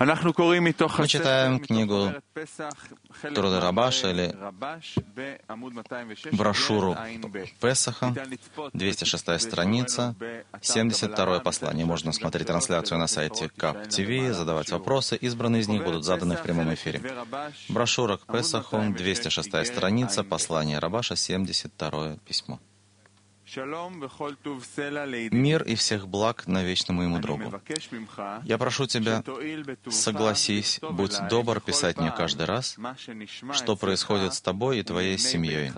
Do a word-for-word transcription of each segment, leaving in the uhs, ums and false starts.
Мы читаем книгу Труды Рабаша или брошюру Песаха, двести шестая страница, семьдесят второе послание. Можно смотреть трансляцию на сайте КАП ТВ, задавать вопросы. Избранные из них будут заданы в прямом эфире. Брошюра к Песаху, двести шестая страница, послание Рабаша, семьдесят второе письмо. Мир и всех благ навечно моему другу. Я прошу тебя, согласись, будь добр писать мне каждый раз, что происходит с тобой и твоей семьей,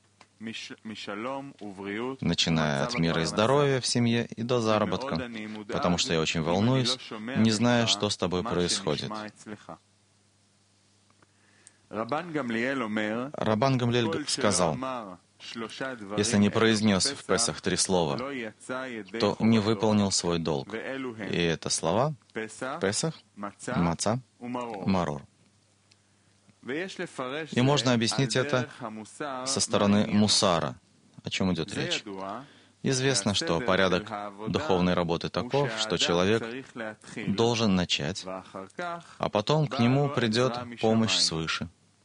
начиная от мира и здоровья в семье и до заработка, потому что я очень волнуюсь, не зная, что с тобой происходит. Рабан Гамлиэль сказал: если не произнес в Песах три слова, то не выполнил свой долг. И это слова Песах, Маца, Марор. И можно объяснить это со стороны мусара. О чем идет речь? Известно, что порядок духовной работы таков, что человек должен начать, а потом к нему придет помощь свыше.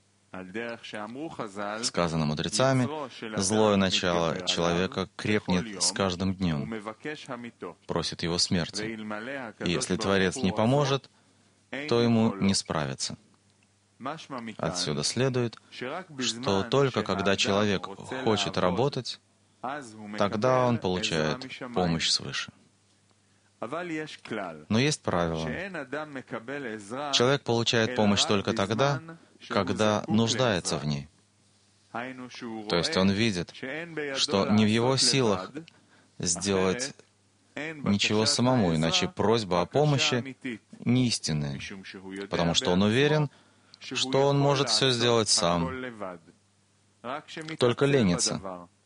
Сказано мудрецами, злое начало человека крепнет с каждым днем, просит его смерти. И если Творец не поможет, то ему не справиться. Отсюда следует, что только когда человек хочет работать, тогда он получает помощь свыше. Но есть правило. Человек получает помощь только тогда, когда нуждается в ней. То есть он видит, что не в его силах сделать ничего самому, иначе просьба о помощи не истинная, потому что он уверен, что он может все сделать сам, только ленится,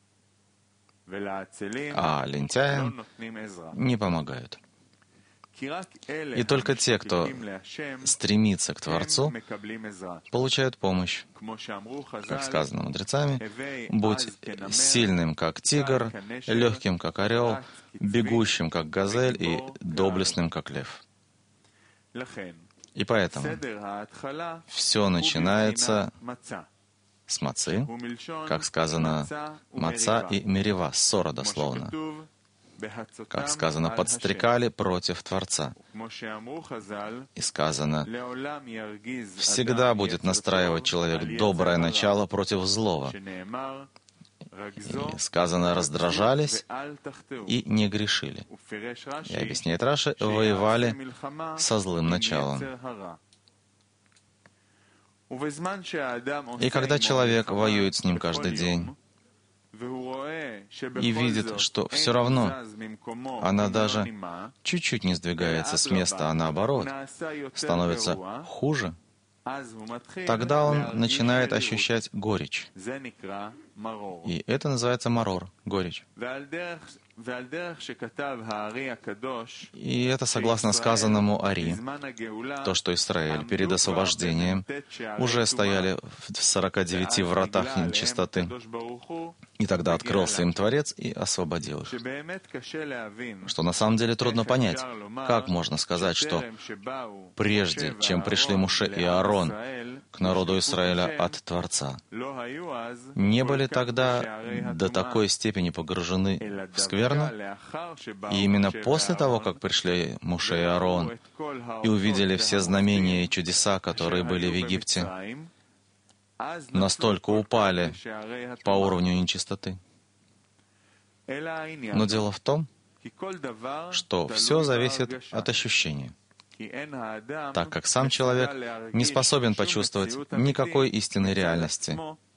а лентяям не помогают. И только те, кто стремится к Творцу, получают помощь. Как сказано мудрецами, будь сильным, как тигр, легким, как орел, бегущим, как газель, и доблестным, как лев. И поэтому все начинается с мацы, как сказано, маца и мерива, ссора дословно. Как сказано, подстрекали против Творца. И сказано, всегда будет настраивать человек доброе начало против злого. И сказано, раздражались и не грешили. И объясняет Раши, воевали со злым началом. И когда человек воюет с ним каждый день, и видит, что все равно она даже чуть-чуть не сдвигается с места, а наоборот, становится хуже, тогда он начинает ощущать горечь. И это называется марор, горечь. И это согласно сказанному Ари, то, что Израиль перед освобождением уже стояли в сорока девяти вратах нечистоты, и тогда открылся им Творец и освободил их. Что на самом деле трудно понять, как можно сказать, что прежде, чем пришли Моше и Аарон к народу Израиля от Творца, не были тогда до такой степени погружены в скверну, и именно после того, как пришли Моше и Аарон и увидели все знамения и чудеса, которые были в Египте, настолько упали по уровню нечистоты. Но дело в том, что все зависит от ощущения, так как сам человек не способен почувствовать никакой истинной реальности.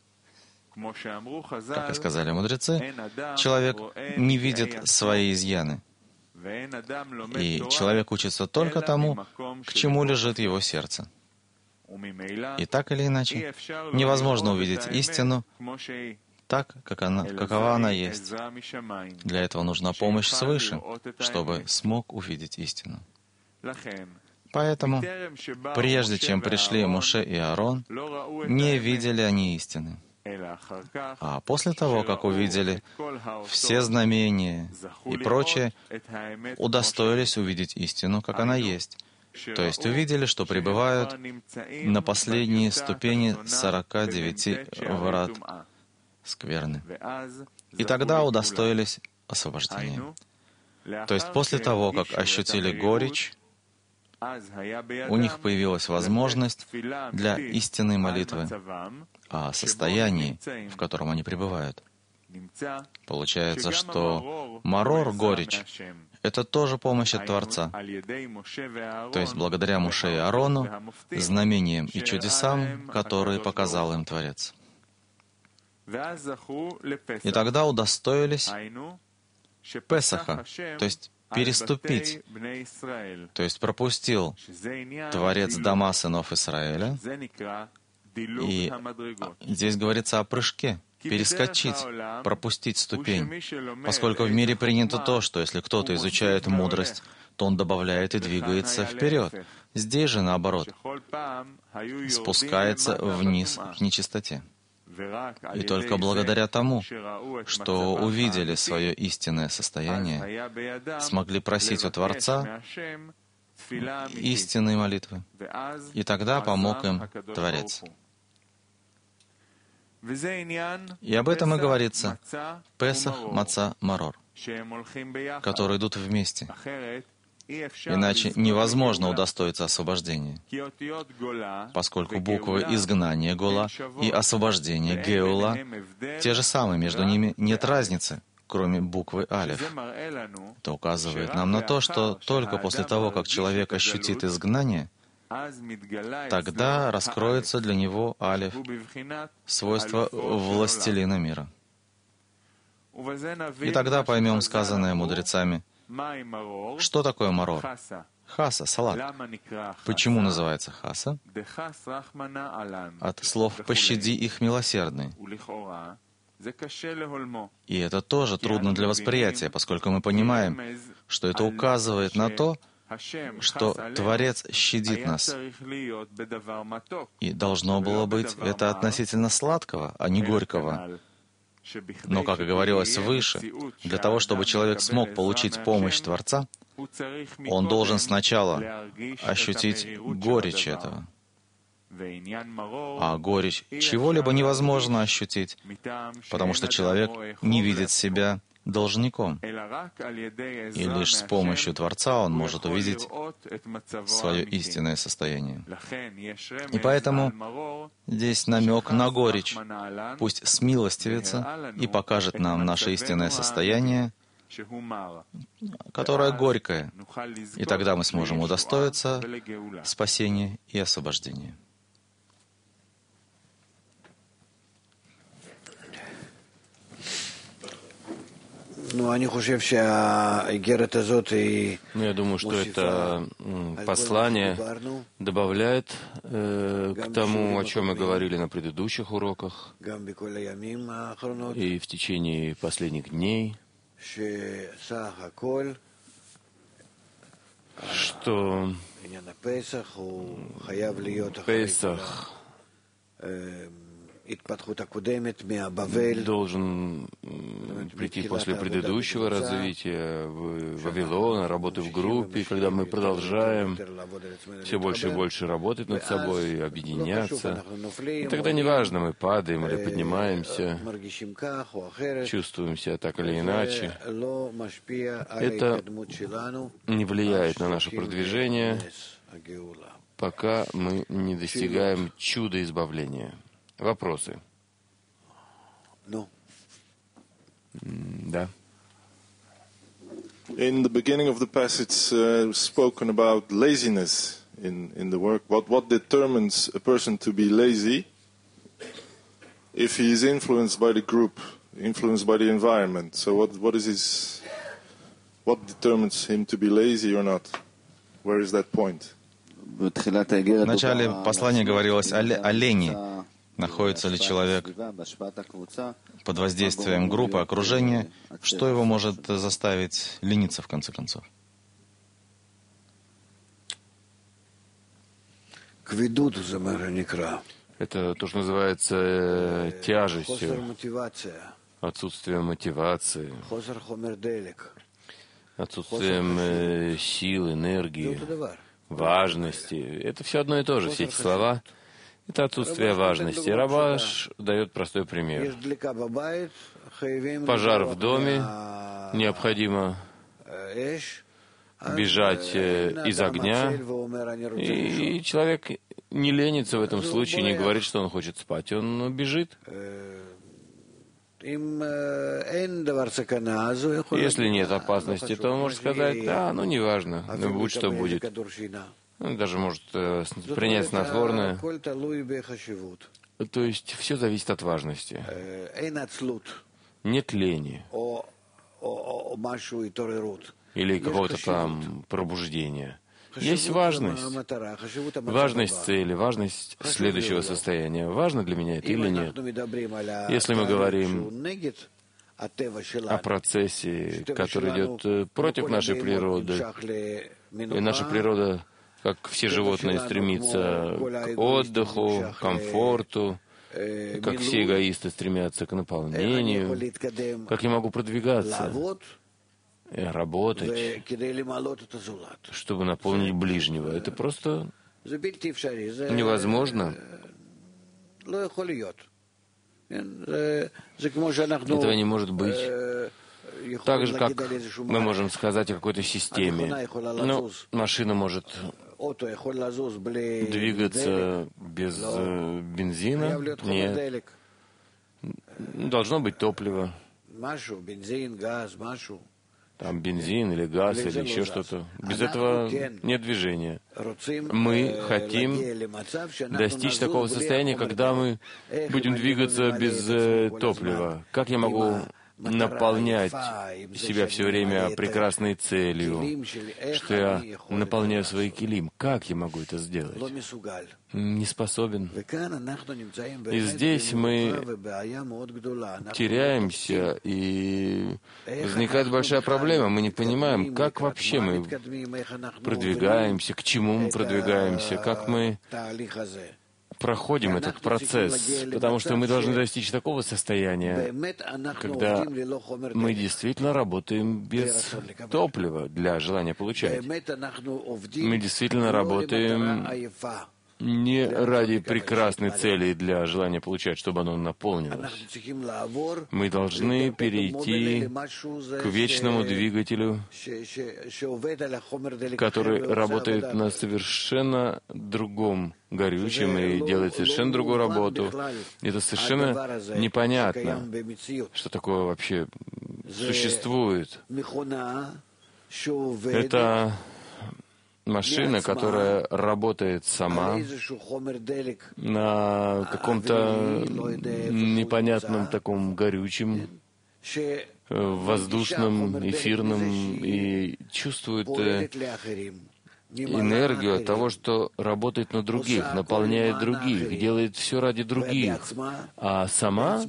Как и сказали мудрецы, человек не видит свои изъяны. И человек учится только тому, к чему лежит его сердце. И так или иначе, невозможно увидеть истину так, как она, какова она есть. Для этого нужна помощь свыше, чтобы смог увидеть истину. Поэтому, прежде чем пришли Моше и Аарон, не видели они истины. А после того, как увидели все знамения и прочее, удостоились увидеть истину, как она есть. То есть увидели, что пребывают на последней ступени сорока девяти врат скверны. И тогда удостоились освобождения. То есть после того, как ощутили горечь, у них появилась возможность для истинной молитвы о состоянии, в котором они пребывают. Получается, что марор, горечь, это тоже помощь от Творца. То есть благодаря Моше и Аарону, знамениям и чудесам, которые показал им Творец. И тогда удостоились Песаха, то есть переступить, то есть пропустил Творец дома сынов Израиля. И здесь говорится о прыжке, перескочить, пропустить ступень, поскольку в мире принято то, что если кто-то изучает мудрость, то он добавляет и двигается вперед. Здесь же, наоборот, спускается вниз к нечистоте. И только благодаря тому, что увидели свое истинное состояние, смогли просить у Творца истинной молитвы. И тогда помог им Творец. И об этом и говорится Песах, Маца, Марор, которые идут вместе. Иначе невозможно удостоиться освобождения, поскольку буквы изгнания Гола и освобождения Геула те же самые, между ними нет разницы, кроме буквы Алеф. Это указывает нам на то, что только после того, как человек ощутит изгнание, тогда раскроется для него Алеф, свойство властелина мира. И тогда поймем сказанное мудрецами. Что такое марор? Хаса, салат. Почему называется хаса? От слов «пощади их, милосердный». И это тоже трудно для восприятия, поскольку мы понимаем, что это указывает на то, что Творец щадит нас. И должно было быть это относительно сладкого, а не горького. Но, как и говорилось выше, для того, чтобы человек смог получить помощь Творца, он должен сначала ощутить горечь этого. А горечь чего-либо невозможно ощутить, потому что человек не видит себя должником. И лишь с помощью Творца он может увидеть свое истинное состояние. И поэтому здесь намек на горечь. Пусть смилостивится и покажет нам наше истинное состояние, которое горькое. И тогда мы сможем удостоиться спасения и освобождения. Ну, я думаю, что это послание добавляет э, к тому, о чем мы говорили на предыдущих уроках и в течение последних дней, что Песах должен прийти после предыдущего развития Вавилона, работы в группе, когда мы продолжаем все больше и больше работать над собой, объединяться. И тогда неважно, мы падаем или поднимаемся, чувствуем себя так или иначе. Это не влияет на наше продвижение, пока мы не достигаем чуда избавления. Вопросы? No. Да. In the beginning of the passage, uh, spoken about laziness in, in the work. What what determines a person to be lazy? If he is influenced by the group, influenced by the environment. So what what is his? What determines him to be lazy or not? Where is that point? В начале послания говорилось о, о лени. Находится ли человек под воздействием группы, окружения, что его может заставить лениться, в конце концов? Это то, что называется тяжестью, отсутствием мотивации, отсутствием сил, энергии. важности. Это все одно и то же. Все эти слова — это отсутствие важности. Рабаш дает простой пример. Пожар в доме, необходимо бежать из огня, и человек не ленится в этом случае, не говорит, что он хочет спать. Он бежит. Если нет опасности, то он может сказать: да, ну неважно, ну, будь что будет. Он даже может э, принять снотворное. То есть все зависит от важности. Нет лени или какого-то там пробуждения. Есть важность. Важность цели, важность следующего состояния. Важно для меня это или нет? Если мы говорим о процессе, который идет против нашей природы, и наша природа, как все животные, стремится к отдыху, комфорту, как все эгоисты стремятся к наполнению, как я могу продвигаться и работать, чтобы наполнить ближнего. Это просто невозможно. Этого не может быть. Так же, как мы можем сказать о какой-то системе. Ну, машина может двигаться без э, бензина? Нет. Должно быть топливо. Там бензин или газ или еще что-то. Без этого нет движения. Мы хотим достичь такого состояния, когда мы будем двигаться без э, топлива. Как я могу наполнять себя все время прекрасной целью, что я наполняю свои килим? Как я могу это сделать? Не способен. И здесь мы теряемся, и возникает большая проблема. Мы не понимаем, как вообще мы продвигаемся, к чему мы продвигаемся, как мы проходим этот процесс, потому что мы должны достичь такого состояния, когда мы действительно работаем без топлива для желания получать. Мы действительно работаем не ради прекрасной цели для желания получать, чтобы оно наполнилось. Мы должны перейти к вечному двигателю, который работает на совершенно другом горючем и делает совершенно другую работу. Это совершенно непонятно, что такое вообще существует. Это машина, которая работает сама на каком-то непонятном таком горючем, воздушном, эфирном, и чувствует энергию от того, что работает на других, наполняет других, делает все ради других, а сама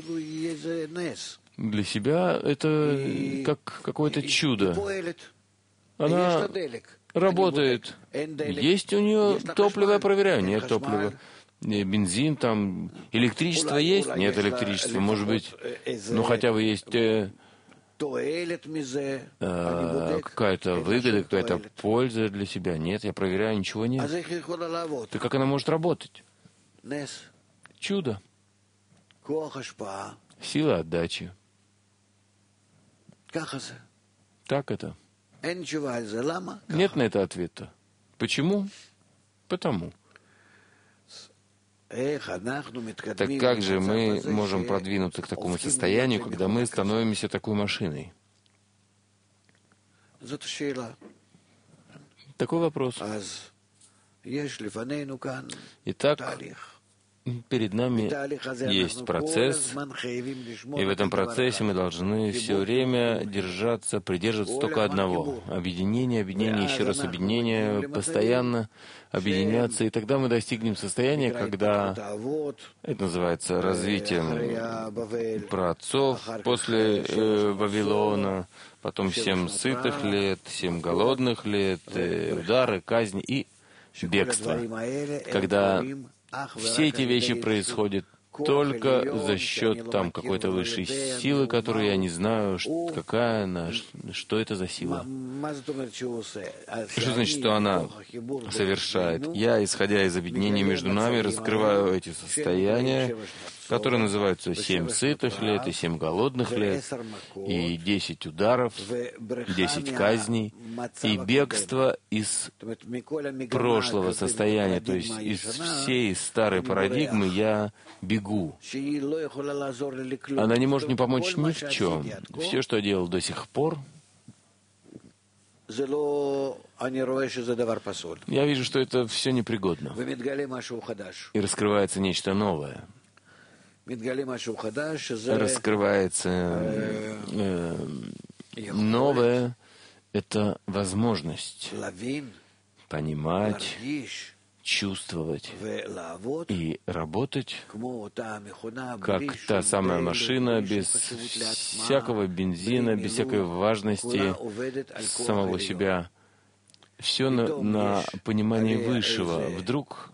для себя это как какое-то чудо. Она работает. Есть у нее топливо, я проверяю. Нет топлива. Бензин там. Электричество есть? Нет электричества. Может быть, ну хотя бы есть э, э, какая-то выгода, какая-то польза для себя. Нет, я проверяю, ничего нет. То как она может работать? Чудо. Сила отдачи. Так это. Нет на это ответа. Почему? Потому. Так как же мы можем продвинуться к такому состоянию, когда мы становимся такой машиной? Такой вопрос. Итак, перед нами есть процесс, и в этом процессе мы должны все время держаться, придерживаться только одного. Объединение, объединение, еще раз объединение, постоянно объединяться, и тогда мы достигнем состояния, когда это называется развитием праотцов после э, Вавилона, потом семь сытых лет, семь голодных лет, э, удары, казни и бегство. Когда все эти вещи происходят только за счет там какой-то высшей силы, которую я не знаю, какая она, что это за сила. Что значит, что она совершает? Я, исходя из объединения между нами, раскрываю эти состояния, которые называются семь сытых лет и семь голодных лет, и десять ударов, десять казней, и бегство из прошлого состояния, то есть из всей старой парадигмы я бегу. Она не может мне помочь ни в чем. Все, что я делал до сих пор, я вижу, что это все непригодно. И раскрывается нечто новое. Раскрывается э, новое — это возможность понимать, чувствовать и работать, как та самая машина, без всякого бензина, без всякой важности самого себя. Все на, на понимании высшего. Вдруг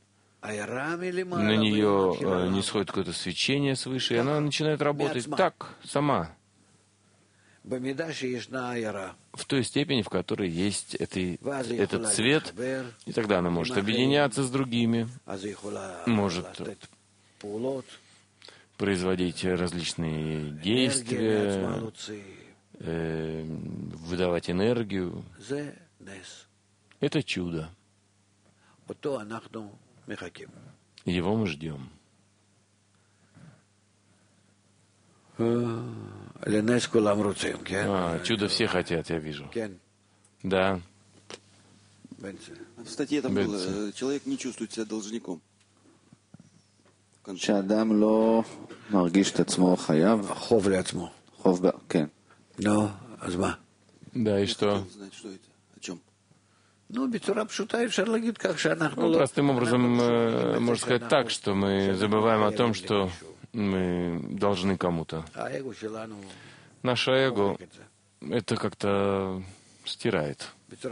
на нее э, не сходит какое-то свечение свыше, и она начинает работать так, сама, в той степени, в которой есть этой, этот цвет, и тогда она может объединяться с другими, может производить различные действия, э, выдавать энергию. Это чудо. Его мы ждем. А, чудо все хотят, я вижу. Да. В статье там было, человек не чувствует себя должником. שאדם לא מרגיש את עצמו חייב. חוב לעצמו. חוב, כן. נו, אז מה? Да, и что? Ну, простым образом, можно сказать так, что мы забываем о том, что мы должны кому-то. Наше эго это как-то стирает.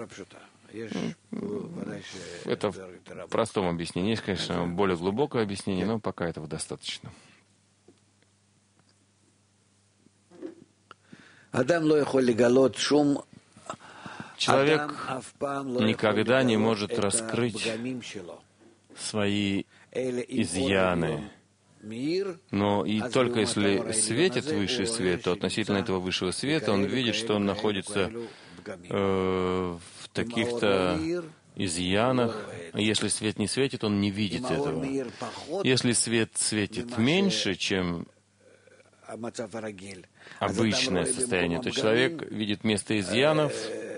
Это в простом объяснении. Есть, конечно, более глубокое объяснение, но пока этого достаточно. Человек никогда не может раскрыть свои изъяны. Но и только если светит высший свет, то относительно этого высшего света он видит, что он находится э, в таких-то изъянах. Если свет не светит, он не видит этого. Если свет светит меньше, чем обычное состояние, то человек видит вместо изъянов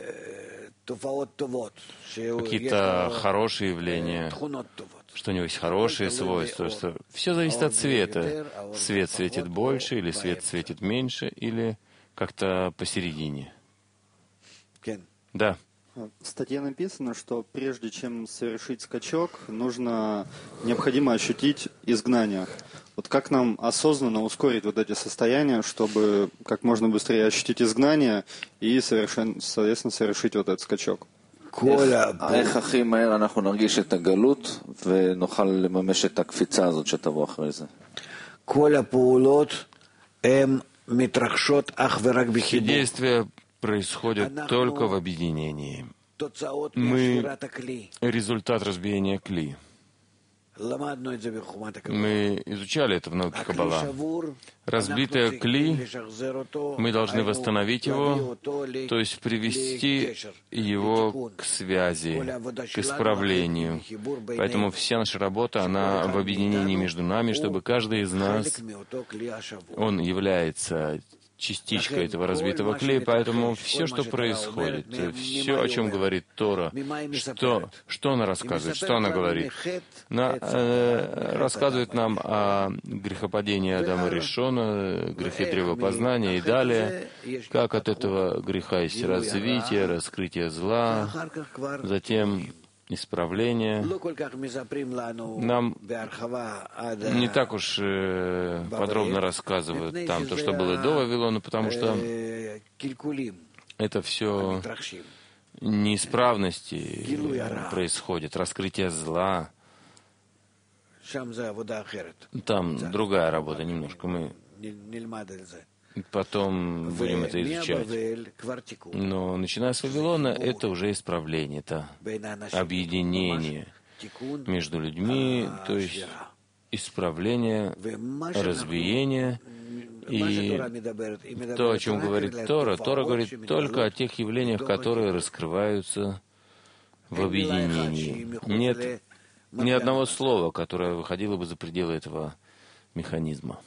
какие-то хорошие явления, что у него есть хорошие свойства, что все зависит от света. Свет светит больше, или свет светит меньше, или как-то посередине. Да. В статье написано, что прежде чем совершить скачок, нужно, необходимо ощутить изгнание. Вот как нам осознанно ускорить вот эти состояния, чтобы как можно быстрее ощутить изгнание и, совершенно, соответственно, совершить вот этот скачок? איך הכי מהר אנחנו נרגיש את הגלות ונוכל לממש את הקפיצה הזאת שתבוא אחרי זה? כל הפעולות הן מתרחשות אך ורק בחיבור. Действия происходят только в объединении. Мы результат разбиения кли. Мы изучали это в науке Каббала. Разбитое кли, мы должны восстановить его, то есть привести его к связи, к исправлению. Поэтому вся наша работа, она в объединении между нами, чтобы каждый из нас, он является частичка этого разбитого клея, поэтому все, что происходит, все, о чем говорит Тора, что, что она рассказывает, что она говорит, она э, рассказывает нам о грехопадении Адама Ришона, грехе древопознания и далее, как от этого греха есть развитие, раскрытие зла, затем исправление. Нам не так уж э, подробно рассказывают там то, что было до Вавилона, потому что это все неисправности происходит, раскрытие зла. Там другая работа немножко. Мы потом будем это изучать. Но начиная с Вавилона, это уже исправление, это объединение между людьми, то есть исправление, разбиение. И то, о чем говорит Тора, Тора говорит только о тех явлениях, которые раскрываются в объединении. Нет ни одного слова, которое выходило бы за пределы этого механизма.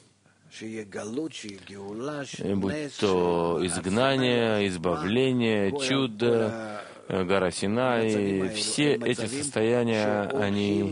Будь то изгнание, избавление, чудо, гора Синай, все эти состояния, они,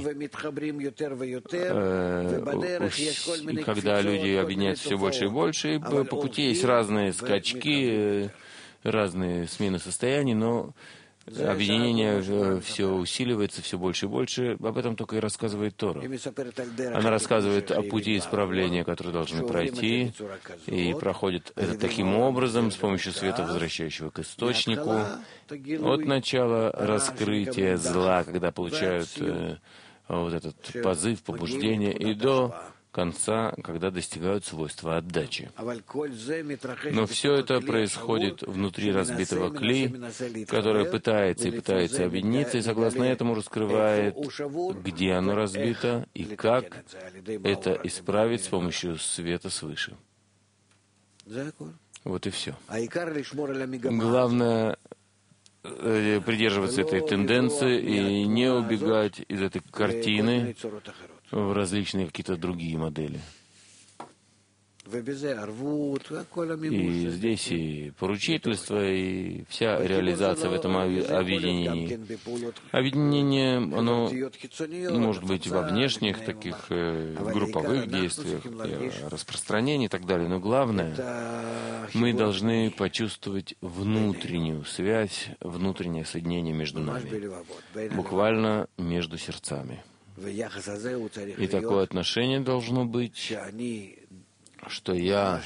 э, когда люди объединяются все больше и больше, и по пути есть разные скачки, разные смены состояний, но объединение все усиливается все больше и больше. Об этом только и рассказывает Тора. Она рассказывает о пути исправления, который должны пройти, и проходит это таким образом, с помощью света, возвращающего к источнику, от начала раскрытия зла, когда получают э, вот этот позыв, побуждение, и до конца, когда достигают свойства отдачи. Но все это происходит внутри разбитого кли, которое пытается и пытается объединиться, и согласно этому раскрывает, где оно разбито и как это исправить с помощью света свыше. Вот и все. Главное придерживаться этой тенденции и не убегать из этой картины в различные какие-то другие модели. И здесь и поручительство, и вся реализация в этом объединении. Объединение, оно может быть во внешних таких групповых действиях, распространении и так далее, но главное, мы должны почувствовать внутреннюю связь, внутреннее соединение между нами, буквально между сердцами. И такое отношение должно быть, что я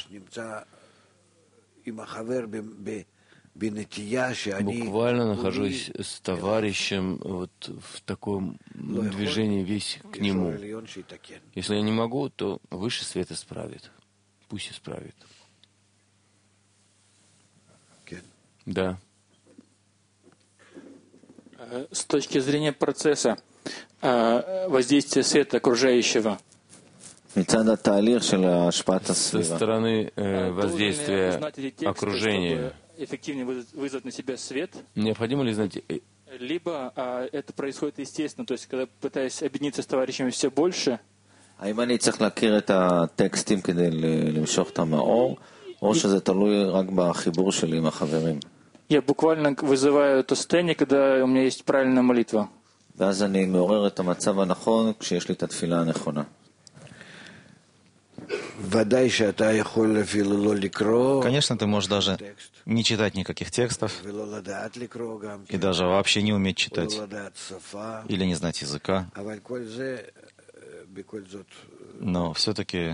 буквально нахожусь с товарищем вот в таком движении весь к нему. Если я не могу, то высший свет исправит. Пусть исправит. Да. С точки зрения процесса воздействия света окружающего, со стороны э, воздействия окружения, эффективнее вызвать на себя свет, необходимо ли знать? Либо а, это происходит естественно, то есть когда пытаясь объединиться с товарищами все больше. האם אני צריך להכיר את הטקסטים כדי למשוך את המאור, או שזה תלוי רק בחיבור שלי עם החברים? Я буквально вызываю это состояние, когда у меня есть правильная молитва. ואז אני מעורר את המצב הנכון כשיש לי את התפילה הנכונה. Конечно, ты можешь даже не читать никаких текстов и даже вообще не уметь читать или не знать языка, но все-таки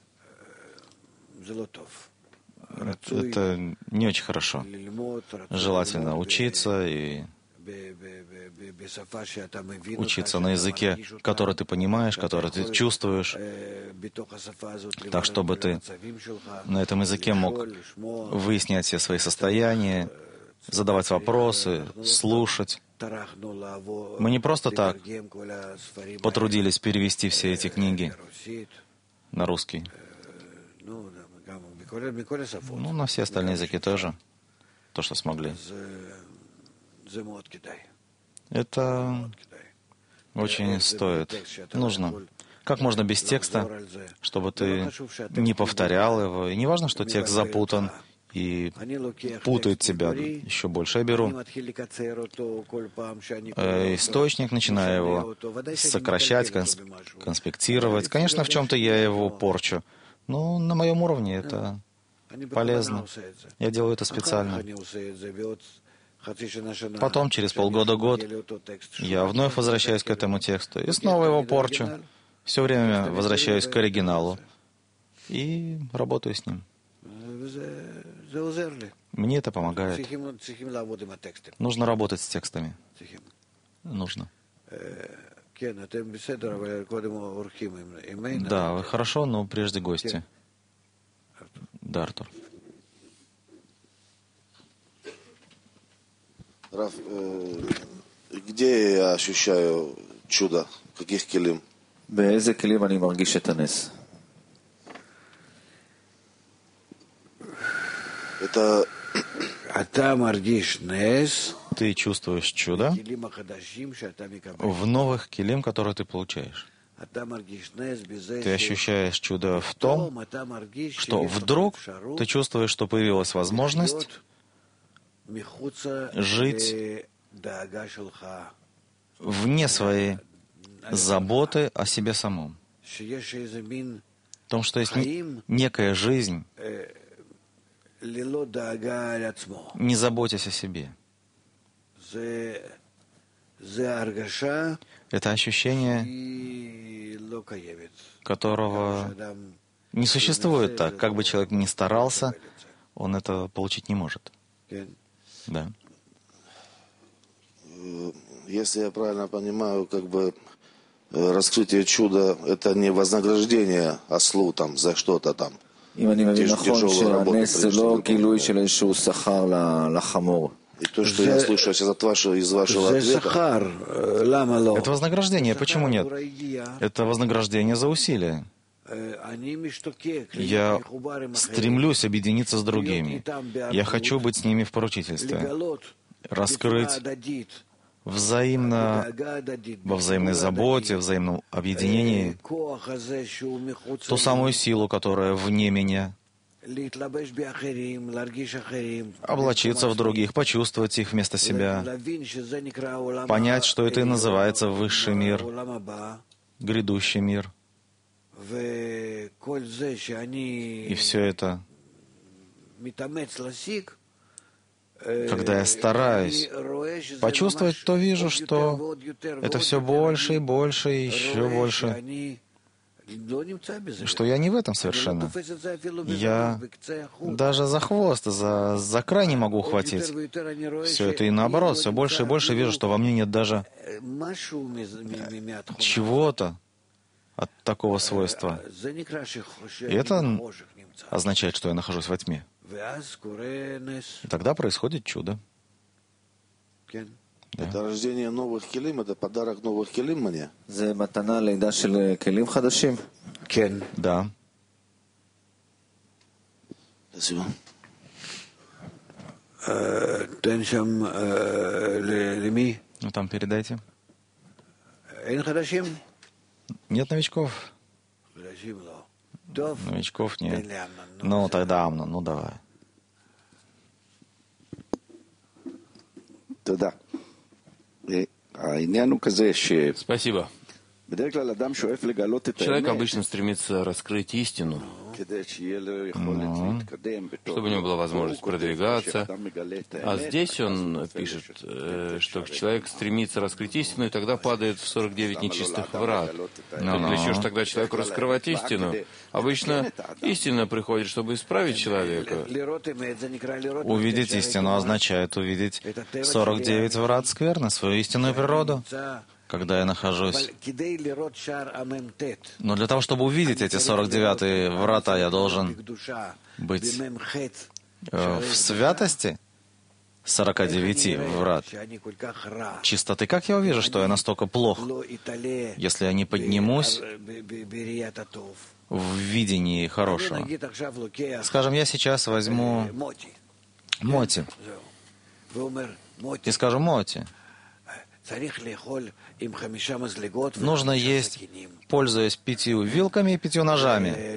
это не очень хорошо. Желательно учиться и учиться на языке, который ты понимаешь, который ты чувствуешь, так, чтобы ты на этом языке мог выяснять все свои состояния, задавать вопросы, слушать. Мы не просто так потрудились перевести все эти книги на русский. Ну, на все остальные языки тоже, то, что смогли. Это очень стоит. Нужно. Как можно без текста, чтобы ты не повторял его. И не важно, что текст запутан и путает тебя еще больше. Я беру источник, начинаю его сокращать, конспектировать. Конечно, в чем-то я его порчу. Но на моем уровне это полезно. Я делаю это специально. Потом, через полгода-год, я вновь возвращаюсь к этому тексту и снова его порчу. Все время возвращаюсь к оригиналу и работаю с ним. Мне это помогает. Нужно работать с текстами. Нужно. Да, вы хорошо, но прежде гости. Да, Артур. Раф, где я ощущаю чудо? В каких келим? באיזה כלים אני מרגיש את הנס? Это Ты чувствуешь чудо в новых келим, которые ты получаешь. Ты ощущаешь чудо в том, что вдруг ты чувствуешь, что появилась возможность жить вне своей заботы о себе самом. В том, что есть некая жизнь, не заботясь о себе. Это ощущение, которого не существует так. Как бы человек ни старался, он это получить не может. Да. Если я правильно понимаю, как бы раскрытие чуда — это не вознаграждение ослу там за что-то там. אם אני מבין נכון שהנס זה לא גילוי של איזשהו שכר לחמור. И то, что я слышу сейчас от вашего, из вашего ответа... Это вознаграждение. Почему нет? Это вознаграждение за усилия. Я стремлюсь объединиться с другими. Я хочу быть с ними в поручительстве. Раскрыть взаимно, во взаимной заботе, взаимном объединении ту самую силу, которая вне меня, облачиться в других, почувствовать их вместо себя, понять, что это и называется высший мир, грядущий мир. И все это, когда я стараюсь почувствовать, то вижу, что это все больше и больше, и еще больше, что я не в этом совершенно. Я даже за хвост, за, за край не могу ухватить. Все это и наоборот, все больше и больше вижу, что во мне нет даже чего-то от такого свойства. И это означает, что я нахожусь во тьме. И тогда происходит чудо. Да. Это рождение новых келим, это подарок новых келим мне? Да. Спасибо. Ну там передайте. Нет новичков? Новичков нет. Ну, тогда Амнон, ну давай. Спасибо. Человек обычно стремится раскрыть истину, чтобы у него была возможность продвигаться. А здесь он пишет, что человек стремится раскрыть истину, и тогда падает в сорок девять нечистых врат. Но для чего же тогда человеку раскрывать истину? Обычно истина приходит, чтобы исправить человека. Увидеть истину означает увидеть сорок девять врат скверны, свою истинную природу. Когда я нахожусь. Но для того, чтобы увидеть эти сорок девятые врата, я должен быть э, в святости сорока девяти врат чистоты. Как я увижу, что я настолько плох, если я не поднимусь в видении хорошего? Скажем, я сейчас возьму Моти и скажу: Моти, нужно есть, пользуясь пятью вилками и пятью ножами,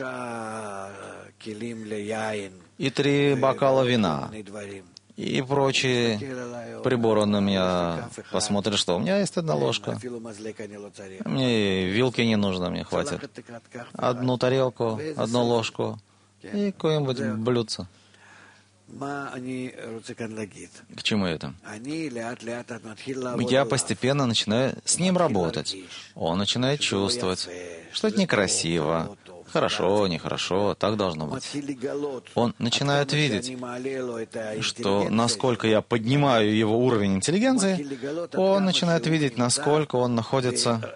и три бокала вина, и прочие приборы. Он на меня посмотрит, что у меня есть одна ложка. Мне вилки не нужно, мне хватит. Одну тарелку, одну ложку и какое-нибудь блюдце. К чему это? Я постепенно начинаю с ним работать. Он начинает чувствовать, что это некрасиво, хорошо, нехорошо, так должно быть. Он начинает видеть, что насколько я поднимаю его уровень интеллигенции, он начинает видеть, насколько он находится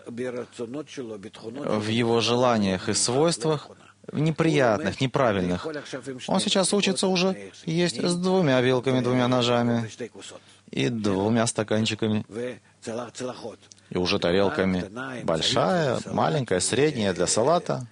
в его желаниях и свойствах, неприятных, неправильных. Он сейчас учится уже есть с двумя вилками, двумя ножами и двумя стаканчиками, и уже тарелками. Большая, маленькая, средняя для салата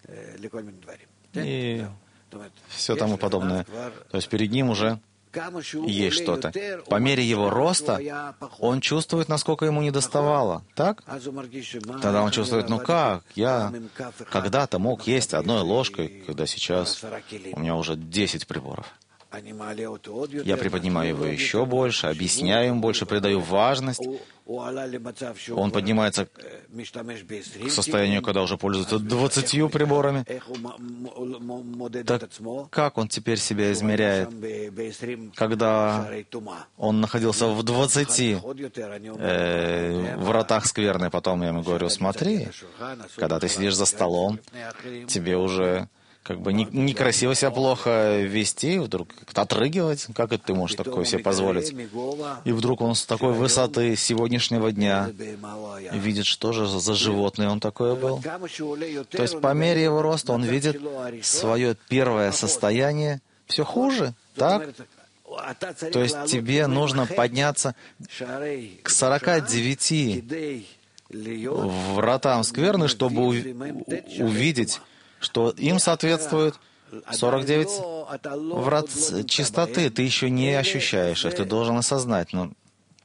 и все тому подобное. То есть перед ним уже есть что-то. По мере его роста он чувствует, насколько ему недоставало. Так? Тогда он чувствует, ну как, я когда-то мог есть одной ложкой, когда сейчас у меня уже десять приборов. Я приподнимаю его еще больше, объясняю ему больше, придаю важность. Он поднимается к состоянию, когда уже пользуется двадцатью приборами. Так как он теперь себя измеряет, когда он находился в двадцати э, вратах скверны? Потом я ему говорю, смотри, когда ты сидишь за столом, тебе уже как бы не, некрасиво себя плохо вести, вдруг как-то отрыгивать. Как это ты можешь такое себе позволить? И вдруг он с такой высоты сегодняшнего дня видит, что же за животное он такое был. То есть по мере его роста он видит свое первое состояние все хуже, так? То есть тебе нужно подняться к сорока девяти вратам скверны, чтобы увидеть, что им соответствует сорок девять врат чистоты. Ты еще не ощущаешь их, ты должен осознать. Но,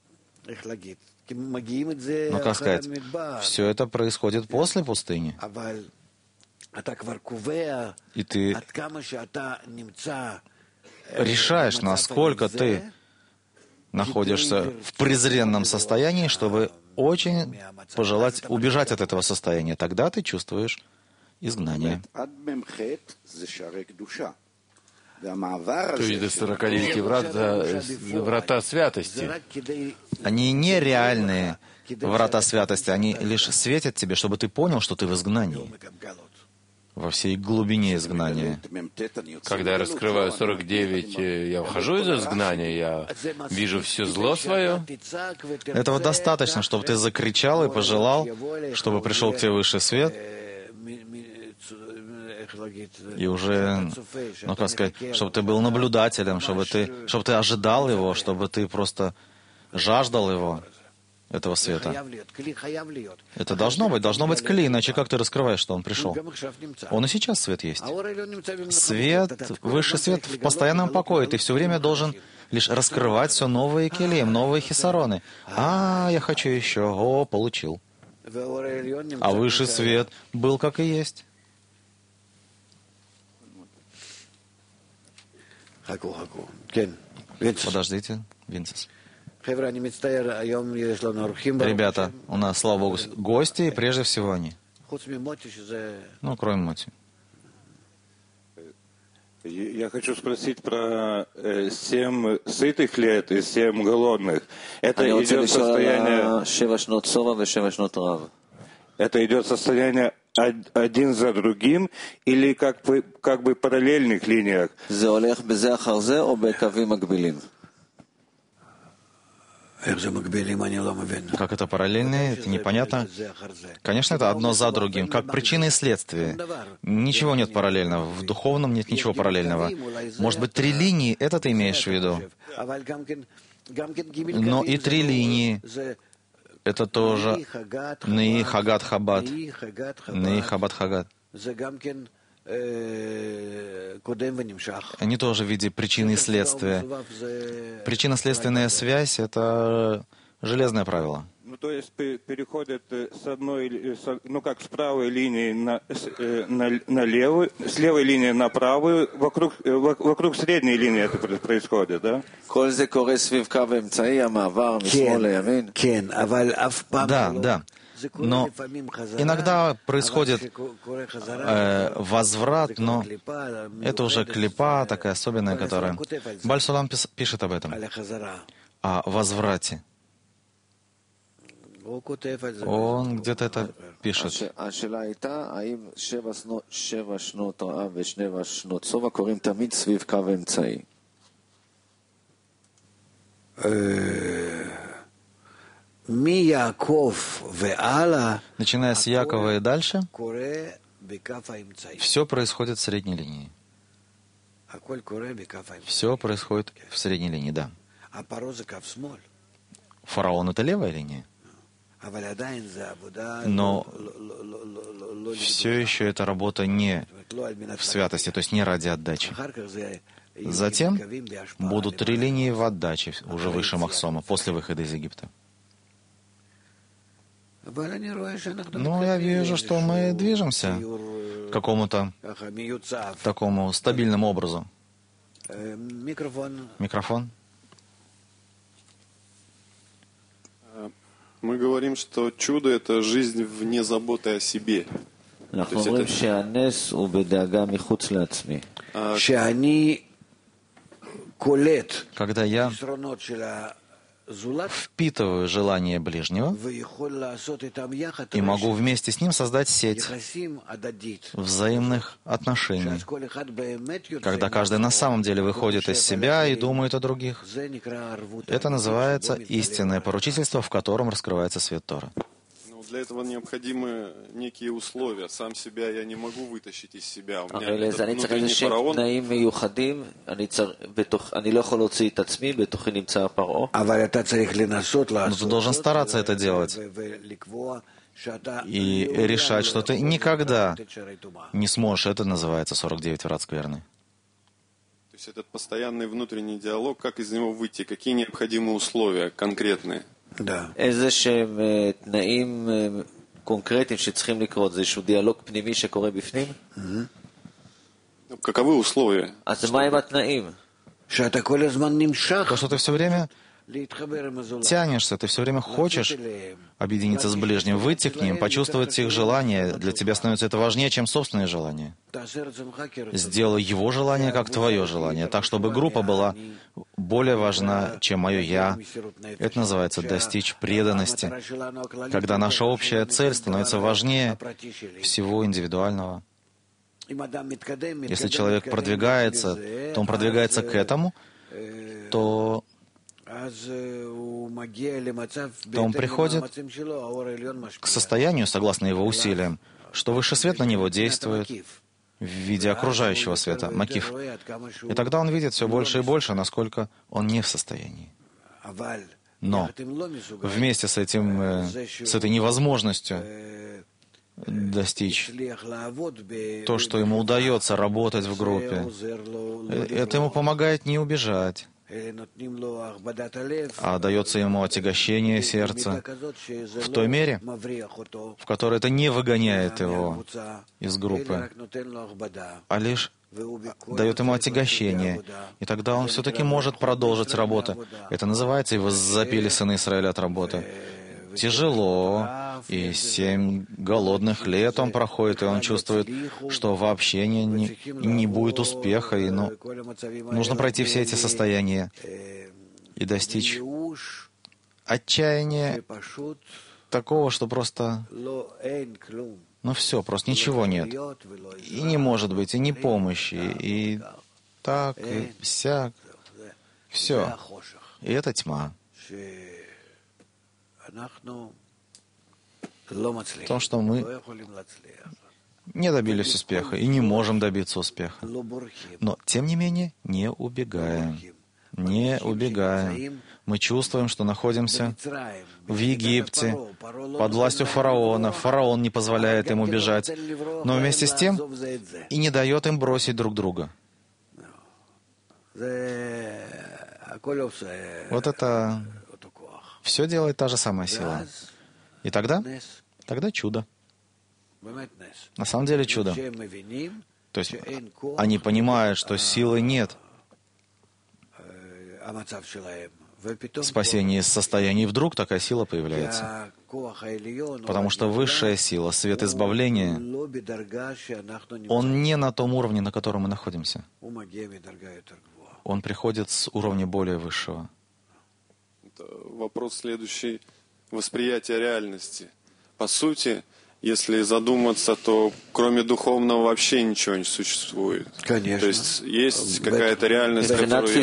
ну, как сказать, все это происходит после пустыни. И ты решаешь, насколько ты находишься в презренном состоянии, чтобы очень пожелать убежать от этого состояния. Тогда ты чувствуешь изгнание. То есть до сорока девяти врат, врата святости. Они не реальные врата святости, они лишь светят тебе, чтобы ты понял, что ты в изгнании, во всей глубине изгнания. Когда я раскрываю сорок девять, я выхожу из изгнания, я вижу все зло свое. Этого достаточно, чтобы ты закричал и пожелал, чтобы пришел к тебе высший свет, и уже, ну как сказать, чтобы ты был наблюдателем, чтобы ты, чтобы ты ожидал его, чтобы ты просто жаждал его, этого света. Это должно быть, должно быть кли, иначе как ты раскрываешь, что он пришел? Он и сейчас свет есть. Свет, высший свет в постоянном покое. Ты все время должен лишь раскрывать все новые килим, новые хисароны. А, я хочу еще. О, получил. А высший свет был как и есть. Подождите, Винцес. Ребята, у нас, слава Богу, гости, и прежде всего они. Ну, кроме Моти. Я хочу спросить про э, семь сытых лет и семь голодных. Это идет состояние... Это идет состояние один за другим или как бы, как бы параллельных линиях? Как это параллельные, это непонятно. Конечно, это одно за другим, как причины и следствия. Ничего нет параллельного. В духовном нет ничего параллельного. Может быть, три линии, это ты имеешь в виду? Но и три линии. Это тоже Неи Хагат Хабад. Неи Хабад Хагат. Они тоже в виде причины и следствия. Причинно-следственная связь — это железное правило. Ну, то есть переходят с одной, ну как, с правой линии на, на, на левую, с левой линии на правую, вокруг, вокруг средней линии это происходит, да? Да, да. Но иногда происходит э, возврат, но это уже клипа такая особенная, которая... Баль Сулам пишет об этом, о возврате. Он где-то это пишет. Начиная с Якова и дальше, все происходит в средней линии. Все происходит в средней линии, да. Фараон — это левая линия. Но все еще эта работа не в святости, то есть не ради отдачи. Затем будут три линии в отдаче, уже выше Махсома, после выхода из Египта. Но я вижу, что мы движемся к какому-то такому стабильному образу. Микрофон. Мы говорим, что чудо — это жизнь вне заботы о себе. Когда я впитываю желание ближнего и могу вместе с ним создать сеть взаимных отношений, когда каждый на самом деле выходит из себя и думает о других. Это называется истинное поручительство, в котором раскрывается свет Торы. Для этого необходимы некие условия. Сам себя я не могу вытащить из себя. У меня этот внутренний фараон. Но ты должен стараться это делать и решать, что ты никогда не сможешь. Это называется сорок девять врат скверны. То есть этот постоянный внутренний диалог, как из него выйти, какие необходимые условия конкретные? Да. איזה שהם תנאים קונקרטיים שצריכים לקרות, זה איזשהו דיאלוג פנימי שקורה בפנים? Каковы условия? אז מה הם התנאים? שאתה כל הזמן נמשך. То, что ты все время тянешься, ты все время хочешь объединиться с ближним, выйти к ним, почувствовать их желания. Для тебя становится это важнее, чем собственные желания. Сделай его желание как твое желание, так, чтобы группа была более важна, чем мое «я». Это называется достичь преданности, когда наша общая цель становится важнее всего индивидуального. Если человек продвигается, то он продвигается к этому, то то он приходит к состоянию, согласно его усилиям, что высший свет на него действует в виде окружающего света, макиф. И тогда он видит все больше и больше, насколько он не в состоянии. Но вместе с этим, с этой невозможностью достичь то, что ему удается работать в группе, это ему помогает не убежать, а дается ему отягощение сердца в той мере, в которой это не выгоняет его из группы, а лишь дает ему отягощение. И тогда он все-таки может продолжить работу. Это называется, его запили сыны Израиля от работы. Тяжело, и семь голодных лет он проходит, и он чувствует, что вообще не, не, не будет успеха, и ну, нужно пройти все эти состояния и достичь отчаяния такого, что просто, ну все, просто ничего нет, и не может быть, и ни помощи, и так, и сяк, все, и это тьма. В том, что мы не добились успеха и не можем добиться успеха. Но, тем не менее, не убегаем. Не убегаем. Мы чувствуем, что находимся в Египте, под властью фараона. Фараон не позволяет им убежать, но вместе с тем и не дает им бросить друг друга. Вот это все делает та же самая сила. И тогда, тогда чудо. На самом деле чудо. То есть они понимают, что силы нет. Спасение из состояния, и вдруг такая сила появляется. Потому что высшая сила, свет избавления, он не на том уровне, на котором мы находимся. Он приходит с уровня более высшего. Вопрос следующий. восприятия реальности. По сути, если задуматься, то кроме духовного вообще ничего не существует. Конечно. То есть есть какая-то реальность, которую я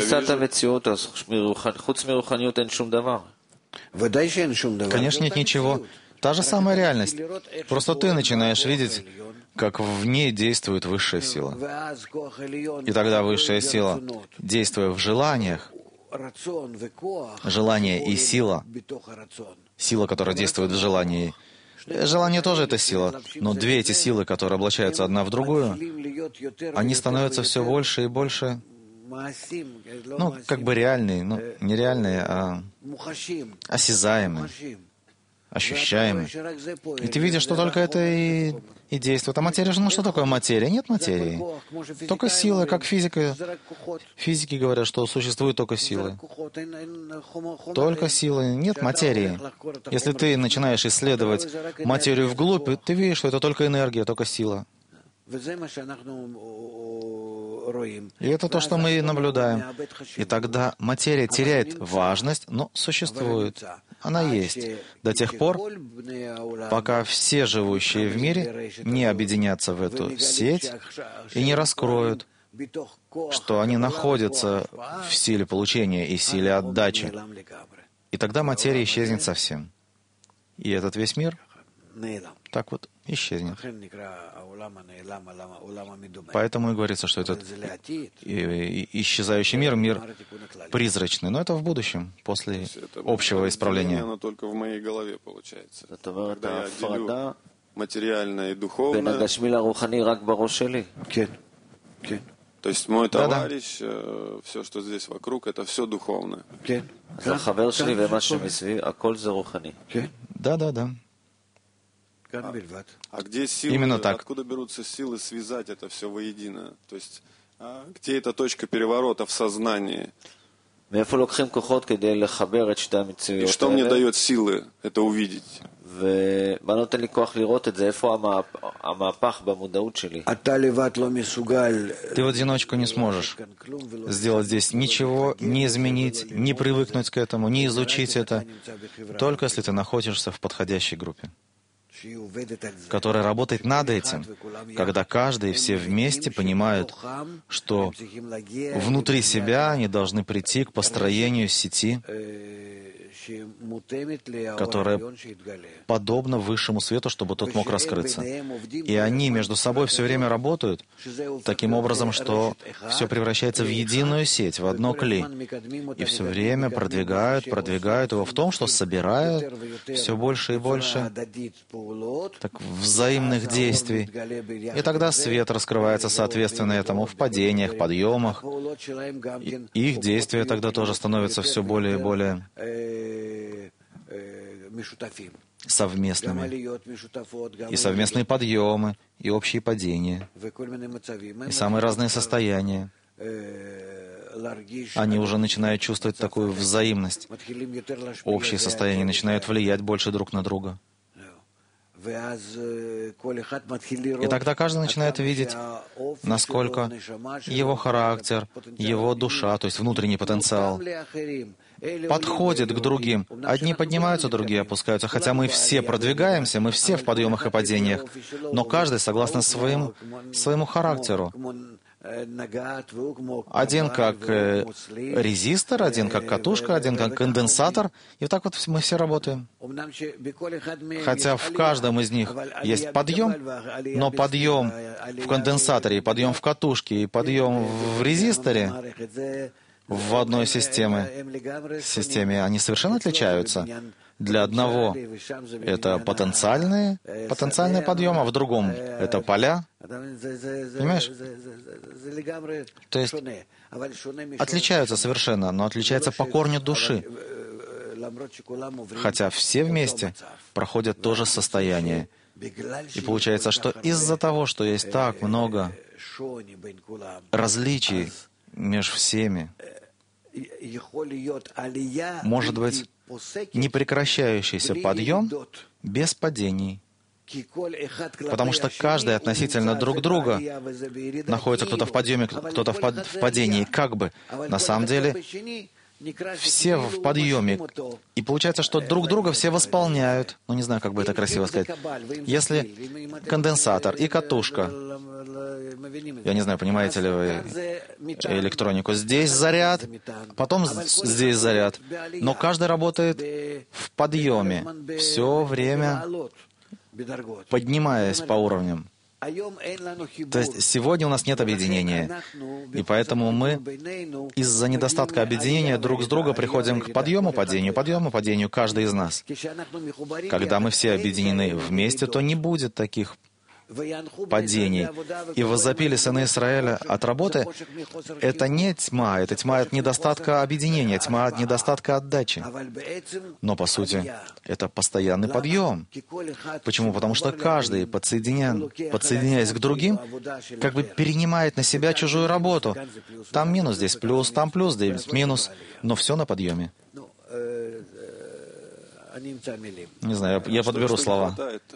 вижу. Конечно, нет ничего. Та же самая реальность. Просто ты начинаешь видеть, как в ней действует высшая сила. И тогда высшая сила, действуя в желаниях, желание и сила, сила, которая действует в желании, желание тоже это сила, но две эти силы, которые облачаются одна в другую, они становятся все больше и больше, ну, как бы реальные, ну, не реальные, а осязаемые, ощущаемые. И ты видишь, что только это и, и действует. А материя же, ну что такое материя? Нет материи. Только сила, как физика. Физики говорят, что существует только сила. Только силы, нет материи. Если ты начинаешь исследовать материю вглубь, ты видишь, что это только энергия, только сила. И это то, что мы наблюдаем. И тогда материя теряет важность, но существует. Она есть до тех пор, пока все живущие в мире не объединятся в эту сеть и не раскроют, что они находятся в силе получения и силе отдачи. И тогда материя исчезнет совсем. И этот весь мир так вот исчезнет. Поэтому и говорится, что этот исчезающий мир, мир призрачный. Но это в будущем, после общего исправления. Оно только в моей голове получается. Когда я делю материальное и духовное. То есть мой товарищ, э, все, что здесь вокруг, это все духовное. Да, да, да. А, а где силы, именно так. Откуда берутся силы связать это все воедино? То есть, а, где эта точка переворота в сознании? И что мне дает силы это увидеть? Ты вот одиночку не сможешь сделать здесь ничего, не изменить, не привыкнуть к этому, не изучить это, только если ты находишься в подходящей группе, которая работает над этим, когда каждый и все вместе понимают, что внутри себя они должны прийти к построению сети, которая подобна высшему свету, чтобы тот мог раскрыться. И они между собой все время работают таким образом, что все превращается в единую сеть, в одно кли. И все время продвигают, продвигают его в том, что собирают все больше и больше так, взаимных действий. И тогда свет раскрывается соответственно этому в падениях, подъемах. И их действия тогда тоже становятся все более и более совместными. И совместные подъемы, и общие падения, и самые разные состояния. Они уже начинают чувствовать такую взаимность. Общие состояния начинают влиять больше друг на друга. И тогда каждый начинает видеть, насколько его характер, его душа, то есть внутренний потенциал, подходит к другим. Одни поднимаются, другие опускаются. Хотя мы все продвигаемся, мы все в подъемах и падениях, но каждый согласно своим, своему характеру. Один как э, резистор, один как катушка, один как конденсатор. И вот так вот мы все работаем. Хотя в каждом из них есть подъем, но подъем в конденсаторе, и подъем в катушке, и подъем в резисторе в одной системе, системе они совершенно отличаются. Для одного это потенциальные, потенциальный подъем, а в другом это поля. Понимаешь? То есть отличаются совершенно, но отличаются по корню души. Хотя все вместе проходят то же состояние. И получается, что из-за того, что есть так много различий между всеми, может быть непрекращающийся подъем без падений. Потому что каждый относительно друг друга находится кто-то в подъеме, кто-то в падении, как бы. На самом деле, все в подъеме. И получается, что друг друга все восполняют. Ну, не знаю, как бы это красиво сказать. Если конденсатор и катушка, я не знаю, понимаете ли вы электронику, здесь заряд, потом здесь заряд. Но каждый работает в подъеме, все время поднимаясь по уровням. То есть сегодня у нас нет объединения, и поэтому мы из-за недостатка объединения друг с другом приходим к подъему, падению, подъему, падению, каждый из нас. Когда мы все объединены вместе, то не будет таких падений. И возопили сыны Израиля от работы. Это не тьма, это тьма от недостатка объединения, тьма от недостатка отдачи. Но, по сути, это постоянный подъем. Почему? Потому что каждый, подсоединян, подсоединяясь к другим, как бы перенимает на себя чужую работу. Там минус, здесь плюс, там плюс, здесь минус, но все на подъеме. Не знаю, я, я подберу слова.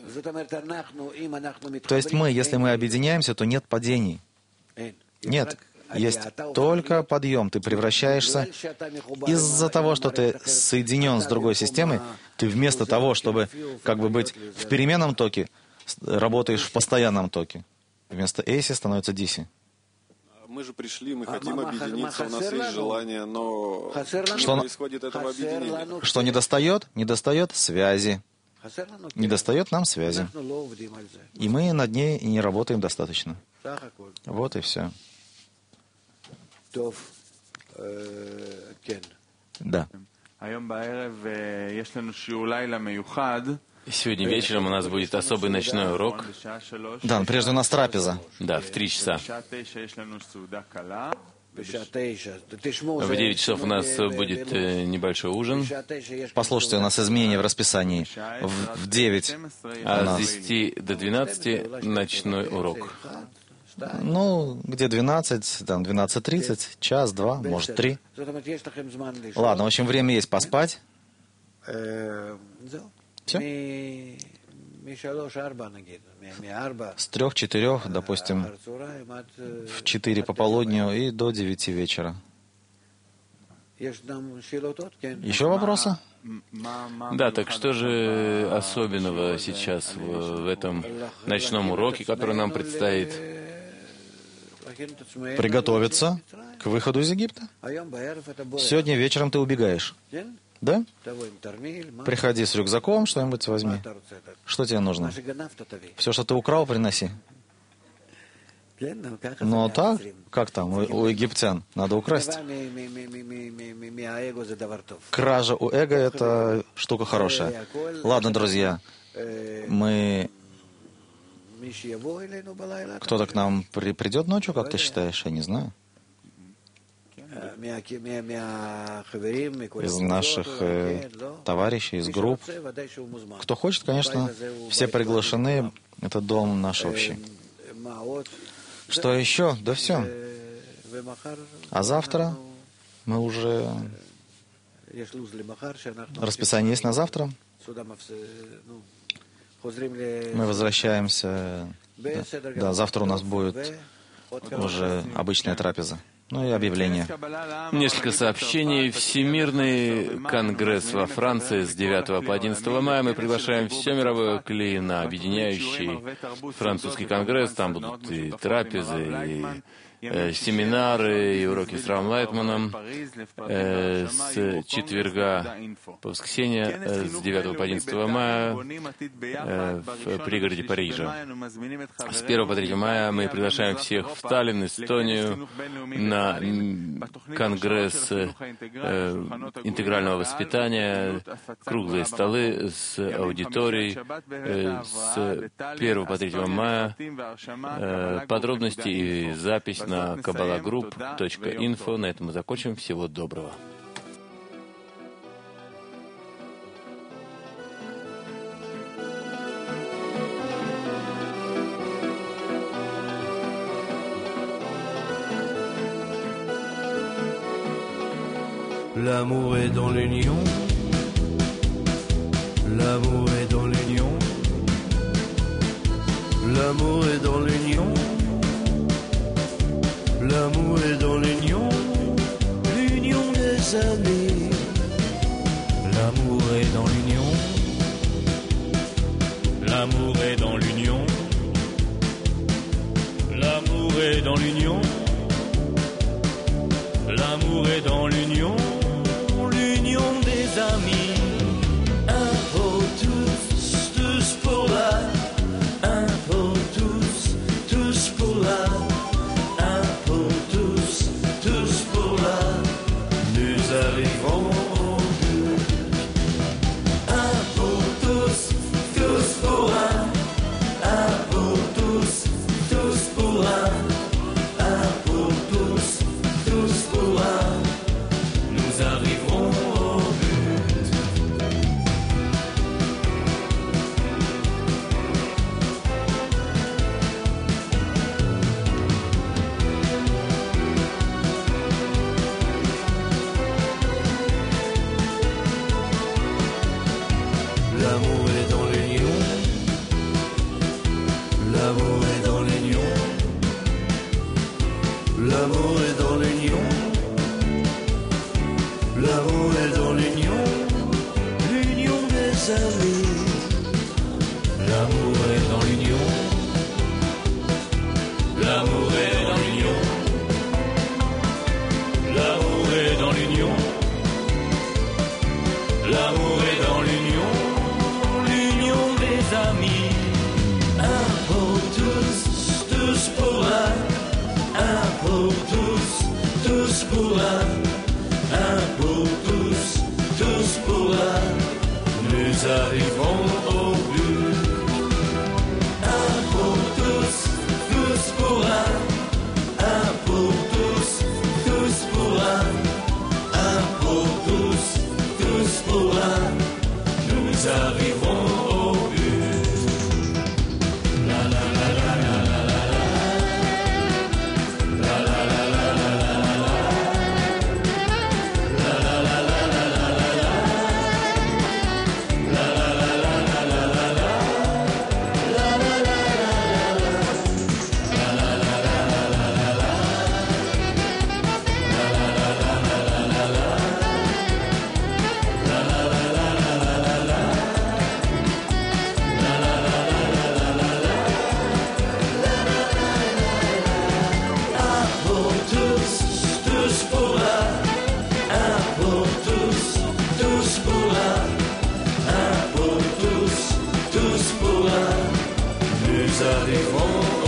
То есть мы, если мы объединяемся, то нет падений. Нет. Есть только подъем. Ты превращаешься из-за того, что ты соединен с другой системой, ты вместо того, чтобы как бы быть в переменном токе, работаешь в постоянном токе. Вместо эй си становится ди си. Мы же пришли, мы хотим объединиться, у нас есть желание, но что не происходит этого объединения. Что недостает? Недостает связи. Недостает нам связи. И мы над ней не работаем достаточно. Вот и все. Да. Сегодня вечером у нас будет особый ночной урок. Да, прежде у нас трапеза. Да, в три часа. В девять часов у нас будет небольшой ужин. Послушайте, у нас изменения в расписании. В, в девять. А с десяти до двенадцати ночной урок. Ну, где двенадцать, там двенадцать тридцать, час, два, может, три. Ладно, в общем, время есть поспать. Все? С трех-четырех, допустим, в четыре пополудню и до девяти вечера. Еще вопросы? Да, так что же особенного сейчас в, в этом ночном уроке, который нам предстоит? Приготовиться к выходу из Египта. Сегодня вечером ты убегаешь. Да? Приходи с рюкзаком, что-нибудь возьми. Что тебе нужно? Все, что ты украл, приноси. Ну так, как там у, у египтян? Надо украсть. Кража у эго — это штука хорошая. Ладно, друзья, мы... Кто-то к нам при, придет ночью, как ты считаешь? Я не знаю. Из наших э, товарищей, из групп. Кто хочет, конечно, все приглашены. Это дом наш общий. Что еще? Да все. А завтра мы уже... Расписание есть на завтра. Мы возвращаемся... Да, да, завтра у нас будет уже обычная трапеза. Ну и объявление. Несколько сообщений. Всемирный конгресс во Франции с девятого по одиннадцатое мая. Мы приглашаем все мировое клей на объединяющий французский конгресс. Там будут и трапезы, и э, семинары, и уроки с Равом Лайтманом. Э, с четверга по воскресенье, э, с девятого по одиннадцатое мая э, в пригороде Парижа. С первого по третьего мая мы приглашаем всех в Таллин, Эстонию, на конгресс э, интегрального воспитания, круглые столы с аудиторией. Э, с первого по третьего мая э, подробности и запись на кабалагрупп точка инфо. На этом мы закончим. Всего доброго. L'amour est dans l'union, l'amour est dans l'union, l'amour est dans l'union, l'amour est dans l'union, l'union des amis. L'amour est dans l'union. L'amour est dans l'union. L'amour est dans l'union. L'union des amis. Un pour tous, tous pour la. Un pour tous, tous pour la. Un pour tous, tous pour la. Nous arrivons au but. Un pour tous, tous pour un. Un pour tous, tous pour un. Un pour tous, tous pour un. Nous arriverons au but. L'amour est dans l'union. L'amour est dans l'union. L'amour est dans l'union. L'amour est dans l'union. L'union des amis. L'amour est dans l'union. L'amour est dans l'union. L'amour est dans l'union. L'amour est dans l'union. L'union des amis. Un pour tous, tous pour un. Un pour tous, tous pour un. Un pour tous, tous pour un. Nous arrivons au but. Un pour tous, tous pour un. Un pour tous, tous pour un. Un pour tous, tous pour un. Nous arrivons au but. La la la la la la la la. La la la la la la la la. La la la la la la la la. La la la la la la la la. La la la la la la. La la la la la la la la. La la la la la la la la. La la la la la la la la. La la la la la la la. Un pour tous, tous pour un. Un pour tous, tous pour un. Un pour tous, tous pour un. Nous arrivons